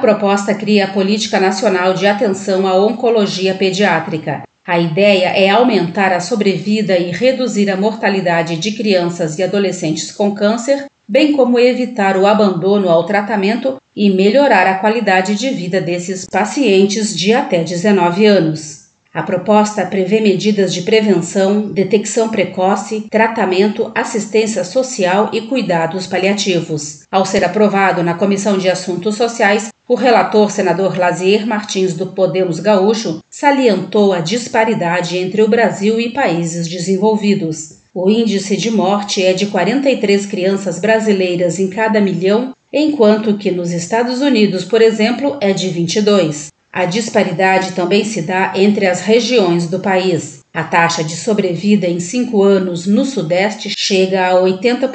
proposta cria a Política Nacional de Atenção à Oncologia Pediátrica. A ideia é aumentar a sobrevida e reduzir a mortalidade de crianças e adolescentes com câncer, bem como evitar o abandono ao tratamento e melhorar a qualidade de vida desses pacientes de até 19 anos. A proposta prevê medidas de prevenção, detecção precoce, tratamento, assistência social e cuidados paliativos. Ao ser aprovado na Comissão de Assuntos Sociais, o relator senador Lazier Martins do Podemos Gaúcho salientou a disparidade entre o Brasil e países desenvolvidos. O índice de morte é de 43 crianças brasileiras em cada milhão, enquanto que nos Estados Unidos, por exemplo, é de 22. A disparidade também se dá entre as regiões do país. A taxa de sobrevida em 5 anos no Sudeste chega a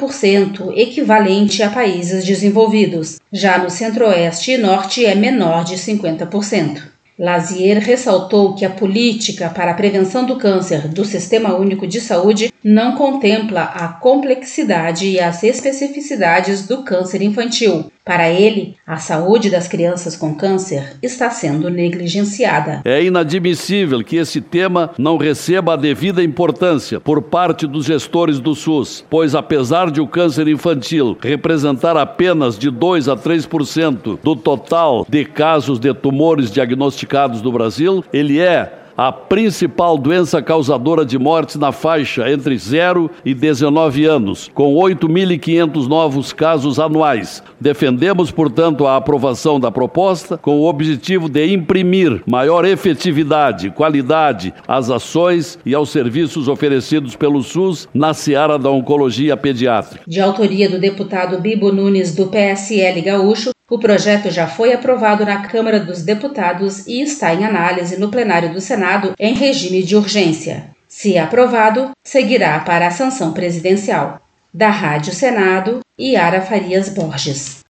80%, equivalente a países desenvolvidos. Já no Centro-Oeste e Norte é menor de 50%. Lazier ressaltou que a política para a prevenção do câncer do Sistema Único de Saúde não contempla a complexidade e as especificidades do câncer infantil. Para ele, a saúde das crianças com câncer está sendo negligenciada. É inadmissível que esse tema não receba a devida importância por parte dos gestores do SUS, pois apesar de o câncer infantil representar apenas de 2 a 3% do total de casos de tumores diagnosticados no Brasil, ele é a principal doença causadora de mortes na faixa entre 0 e 19 anos, com 8.500 novos casos anuais. Defendemos, portanto, a aprovação da proposta com o objetivo de imprimir maior efetividade e qualidade às ações e aos serviços oferecidos pelo SUS na seara da oncologia pediátrica. De autoria do deputado Bibo Nunes, do PSL Gaúcho, o projeto já foi aprovado na Câmara dos Deputados e está em análise no plenário do Senado em regime de urgência. Se aprovado, seguirá para a sanção presidencial. Da Rádio Senado, Yara Farias Borges.